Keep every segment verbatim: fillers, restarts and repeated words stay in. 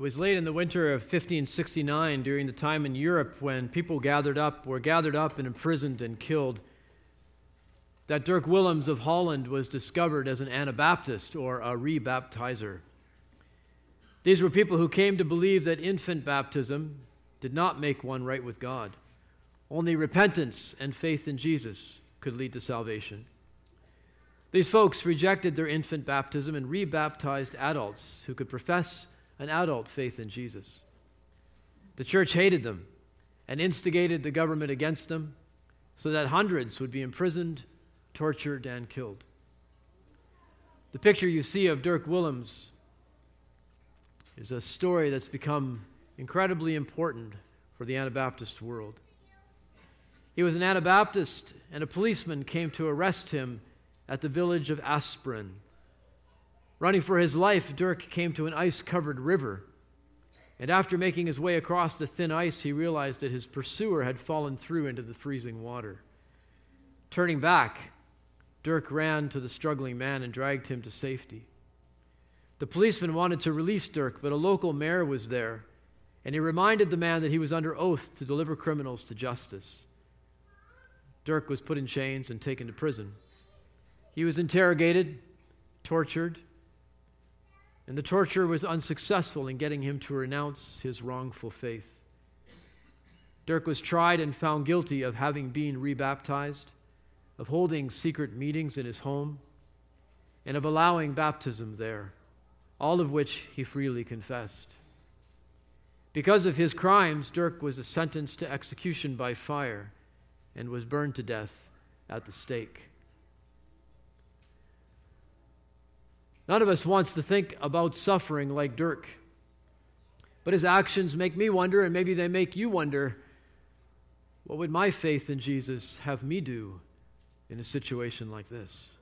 It was late in the winter of fifteen sixty-nine, during the time in Europe when people gathered up, were gathered up and imprisoned and killed, that Dirk Willems of Holland was discovered as an Anabaptist, or a rebaptizer. These were people who came to believe that infant baptism did not make one right with God. Only repentance and faith in Jesus could lead to salvation. These folks rejected their infant baptism and rebaptized adults who could profess an adult faith in Jesus. The church hated them and instigated the government against them so that hundreds would be imprisoned, tortured, and killed. The picture you see of Dirk Willems is a story that's become incredibly important for the Anabaptist world. He was an Anabaptist, and a policeman came to arrest him at the village of Aspren. Running for his life, Dirk came to an ice-covered river, and after making his way across the thin ice, he realized that his pursuer had fallen through into the freezing water. Turning back, Dirk ran to the struggling man and dragged him to safety. The policeman wanted to release Dirk, but a local mayor was there, and he reminded the man that he was under oath to deliver criminals to justice. Dirk was put in chains and taken to prison. He was interrogated, tortured, and the torture was unsuccessful in getting him to renounce his wrongful faith. Dirk was tried and found guilty of having been rebaptized, of holding secret meetings in his home, and of allowing baptism there, all of which he freely confessed. Because of his crimes, Dirk was sentenced to execution by fire and was burned to death at the stake. None of us wants to think about suffering like Dirk, but his actions make me wonder, and maybe they make you wonder, what would my faith in Jesus have me do in a situation like this?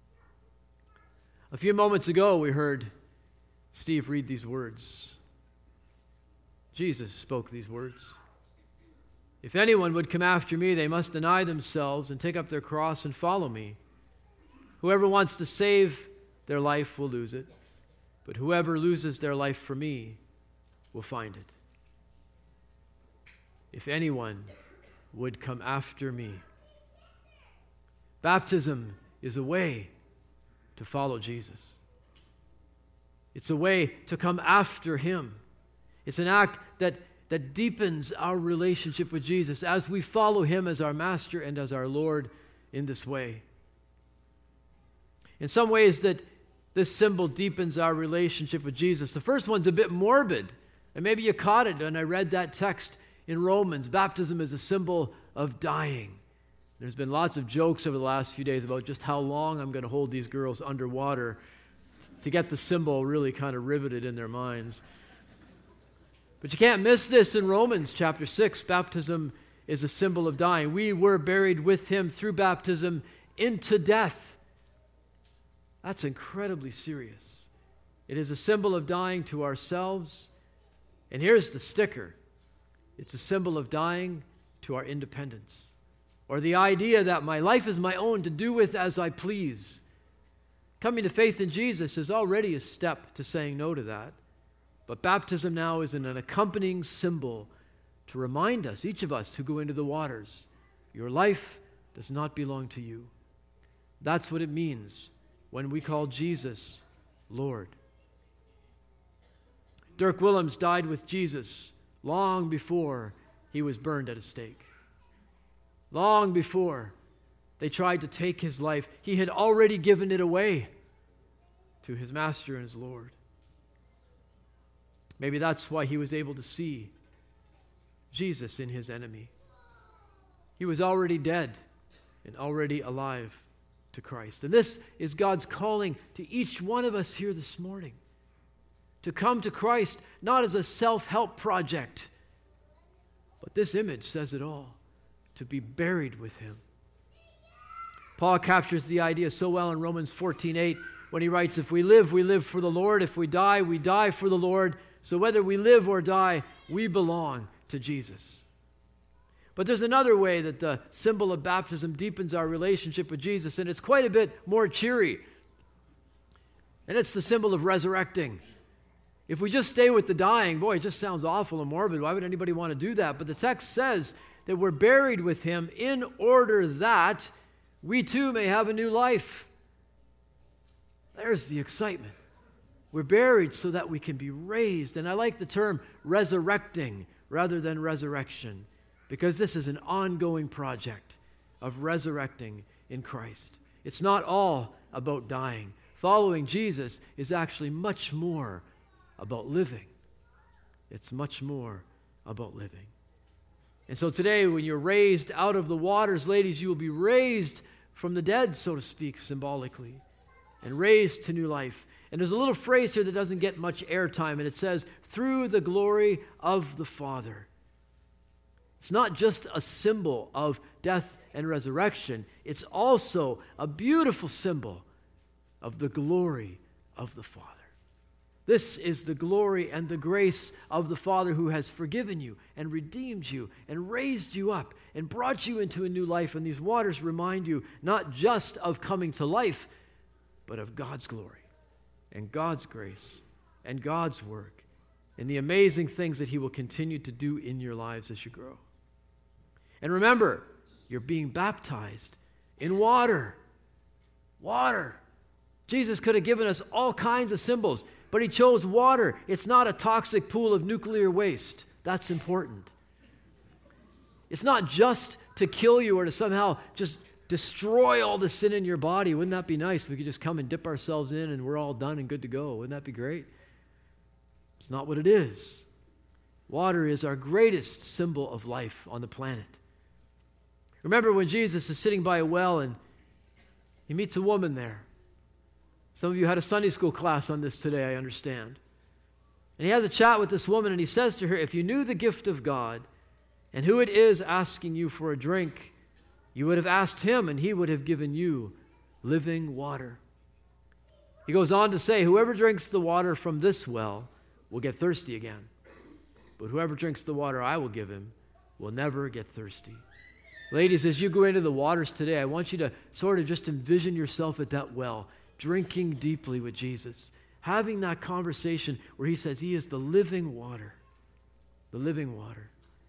A few moments ago, we heard Steve read these words. Jesus spoke these words. If anyone would come after me, they must deny themselves and take up their cross and follow me. Whoever wants to save their life will lose it, but whoever loses their life for me will find it. If anyone would come after me. Baptism is a way to follow Jesus. It's a way to come after him. It's an act that, that deepens our relationship with Jesus as we follow him as our master and as our Lord in this way. In some ways that this symbol deepens our relationship with Jesus. The first one's a bit morbid, and maybe you caught it when I read that text in Romans. Baptism is a symbol of dying. There's been lots of jokes over the last few days about just how long I'm going to hold these girls underwater to get the symbol really kind of riveted in their minds. But you can't miss this in Romans chapter six. Baptism is a symbol of dying. We were buried with him through baptism into death. That's incredibly serious. It is a symbol of dying to ourselves. And here's the sticker. It's a symbol of dying to our independence, or the idea that my life is my own to do with as I please. Coming to faith in Jesus is already a step to saying no to that. But baptism now is an accompanying symbol to remind us, each of us who go into the waters, your life does not belong to you. That's what it means when we call Jesus Lord. Dirk Willems died with Jesus long before he was burned at a stake. Long before they tried to take his life, he had already given it away to his master and his Lord. Maybe that's why he was able to see Jesus in his enemy. He was already dead and already alive to Christ. And this is God's calling to each one of us here this morning, to come to Christ not as a self-help project, but this image says it all, to be buried with him. Paul captures the idea so well in Romans fourteen eight when he writes, if we live, we live for the Lord. If we die, we die for the Lord. So whether we live or die, we belong to Jesus. But there's another way that the symbol of baptism deepens our relationship with Jesus, and it's quite a bit more cheery. And it's the symbol of resurrecting. If we just stay with the dying, boy, it just sounds awful and morbid. Why would anybody want to do that? But the text says that we're buried with him in order that we too may have a new life. There's the excitement. We're buried so that we can be raised. And I like the term resurrecting rather than resurrection, because this is an ongoing project of resurrecting in Christ. It's not all about dying. Following Jesus is actually much more about living. It's much more about living. And so today, when you're raised out of the waters, ladies, you will be raised from the dead, so to speak, symbolically, and raised to new life. And there's a little phrase here that doesn't get much airtime, and it says, through the glory of the Father. It's not just a symbol of death and resurrection. It's also a beautiful symbol of the glory of the Father. This is the glory and the grace of the Father who has forgiven you and redeemed you and raised you up and brought you into a new life. And these waters remind you not just of coming to life, but of God's glory and God's grace and God's work and the amazing things that he will continue to do in your lives as you grow. And remember, you're being baptized in water. Water. Jesus could have given us all kinds of symbols, but he chose water. It's not a toxic pool of nuclear waste. That's important. It's not just to kill you or to somehow just destroy all the sin in your body. Wouldn't that be nice if we could just come and dip ourselves in and we're all done and good to go? Wouldn't that be great? It's not what it is. Water is our greatest symbol of life on the planet. Remember when Jesus is sitting by a well and he meets a woman there. Some of you had a Sunday school class on this today, I understand. And he has a chat with this woman and he says to her, if you knew the gift of God and who it is asking you for a drink, you would have asked him and he would have given you living water. He goes on to say, whoever drinks the water from this well will get thirsty again. But whoever drinks the water I will give him will never get thirsty. Ladies, as you go into the waters today, I want you to sort of just envision yourself at that well, drinking deeply with Jesus, having that conversation where he says he is the living water, the living water.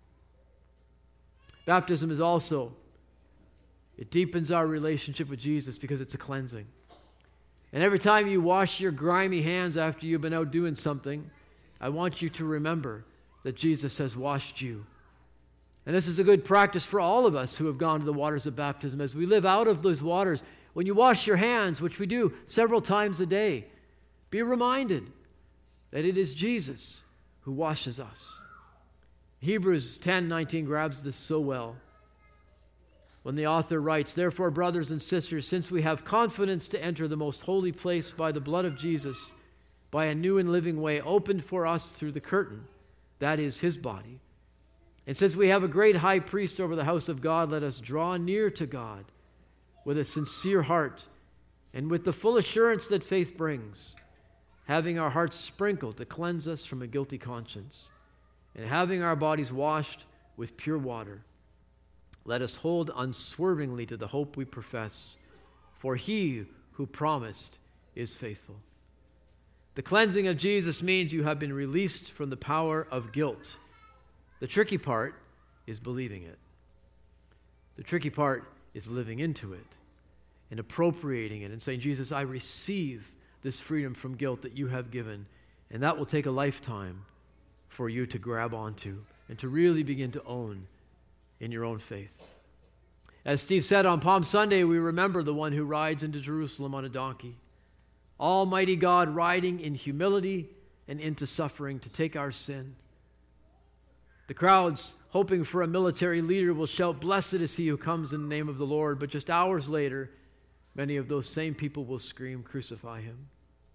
Baptism is also, it deepens our relationship with Jesus because it's a cleansing. And every time you wash your grimy hands after you've been out doing something, I want you to remember that Jesus has washed you. And this is a good practice for all of us who have gone to the waters of baptism. As we live out of those waters, when you wash your hands, which we do several times a day, be reminded that it is Jesus who washes us. Hebrews ten nineteen grabs this so well when the author writes, therefore, brothers and sisters, since we have confidence to enter the most holy place by the blood of Jesus, by a new and living way opened for us through the curtain, that is his body, and since we have a great high priest over the house of God, let us draw near to God with a sincere heart and with the full assurance that faith brings, having our hearts sprinkled to cleanse us from a guilty conscience, and having our bodies washed with pure water. Let us hold unswervingly to the hope we profess, for he who promised is faithful. The cleansing of Jesus means you have been released from the power of guilt. The tricky part is believing it. The tricky part is living into it and appropriating it and saying, Jesus, I receive this freedom from guilt that you have given. And that will take a lifetime for you to grab onto and to really begin to own in your own faith. As Steve said, on Palm Sunday, we remember the one who rides into Jerusalem on a donkey. Almighty God riding in humility and into suffering to take our sin. The crowds, hoping for a military leader, will shout, blessed is he who comes in the name of the Lord. But just hours later, many of those same people will scream, crucify him.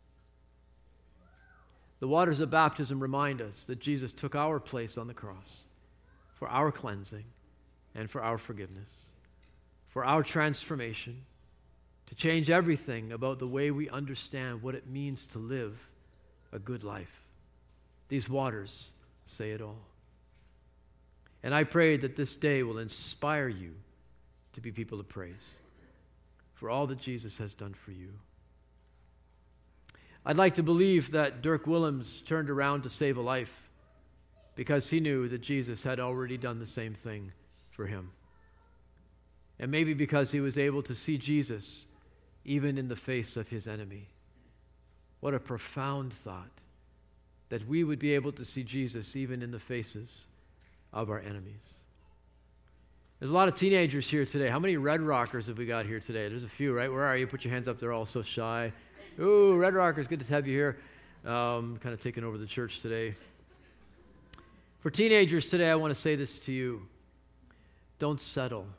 The waters of baptism remind us that Jesus took our place on the cross for our cleansing and for our forgiveness, for our transformation, to change everything about the way we understand what it means to live a good life. These waters say it all. And I pray that this day will inspire you to be people of praise for all that Jesus has done for you. I'd like to believe that Dirk Willems turned around to save a life because he knew that Jesus had already done the same thing for him. And maybe because he was able to see Jesus even in the face of his enemy. What a profound thought, that we would be able to see Jesus even in the faces of our enemies. There's a lot of teenagers here today. How many Red Rockers have we got here today? There's a few, right? Where are you? Put your hands up. They're all so shy. Ooh, Red Rockers, good to have you here. Um, kind of taking over the church today. For teenagers today, I want to say this to you. Don't settle.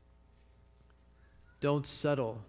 Don't settle.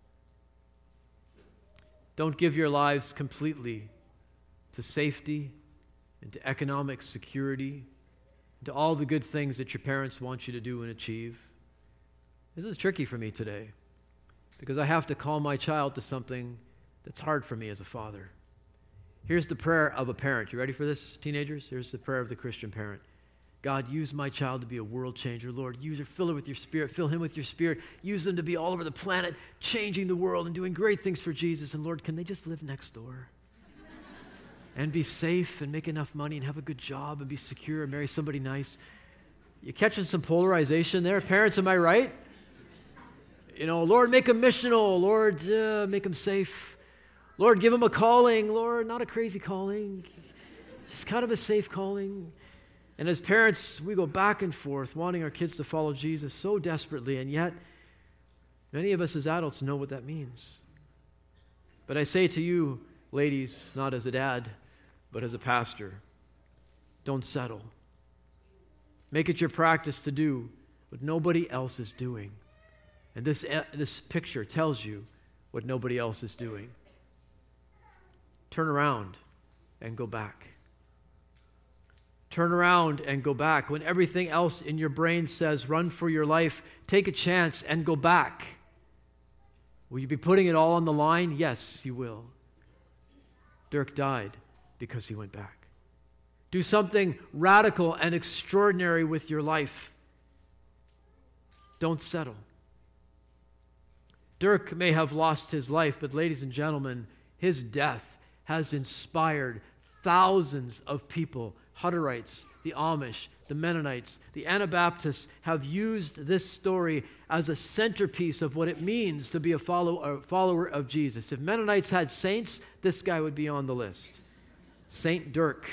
Don't give your lives completely to safety and to economic security, and to all the good things that your parents want you to do and achieve. This is tricky for me today because I have to call my child to something that's hard for me as a father. Here's the prayer of a parent. You ready for this, teenagers? Here's the prayer of the Christian parent. God, use my child to be a world changer. Lord, use her, fill her with your Spirit, fill him with your Spirit. Use them to be all over the planet, changing the world and doing great things for Jesus. And Lord, can they just live next door? And be safe and make enough money and have a good job and be secure and marry somebody nice. You catching some polarization there? Parents, am I right? You know, Lord, make them missional. Lord, uh, make them safe. Lord, give them a calling. Lord, not a crazy calling. Just kind of a safe calling. And as parents, we go back and forth wanting our kids to follow Jesus so desperately, and yet many of us as adults know what that means. But I say to you, ladies, not as a dad, but as a pastor, don't settle. Make it your practice to do what nobody else is doing. And this, uh, this picture tells you what nobody else is doing. Turn around and go back. Turn around and go back. When everything else in your brain says, run for your life, take a chance and go back. Will you be putting it all on the line? Yes, you will. Dirk died because he went back. Do something radical and extraordinary with your life. Don't settle. Dirk may have lost his life, but ladies and gentlemen, his death has inspired thousands of people. Hutterites, the Amish, the Mennonites, the Anabaptists have used this story as a centerpiece of what it means to be a follow, a follower of Jesus. If Mennonites had saints, this guy would be on the list. Saint Dirk.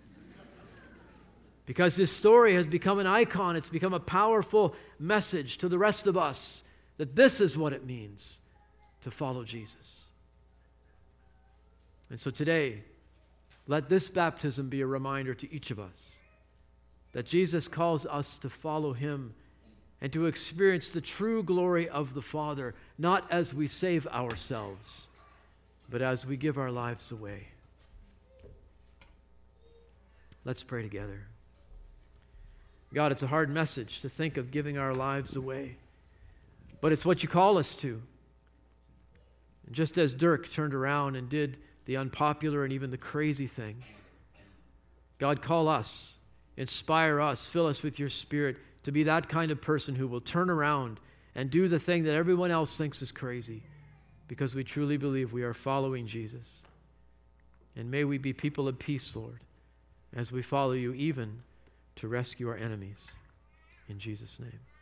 Because this story has become an icon, it's become a powerful message to the rest of us that this is what it means to follow Jesus. And so today, let this baptism be a reminder to each of us that Jesus calls us to follow him and to experience the true glory of the Father, not as we save ourselves, but as we give our lives away. Let's pray together. God, it's a hard message to think of giving our lives away, but it's what you call us to. And just as Dirk turned around and did the unpopular and even the crazy thing, God, call us, inspire us, fill us with your Spirit to be that kind of person who will turn around and do the thing that everyone else thinks is crazy because we truly believe we are following Jesus. And may we be people of peace, Lord, as we follow you even to rescue our enemies. In Jesus' name.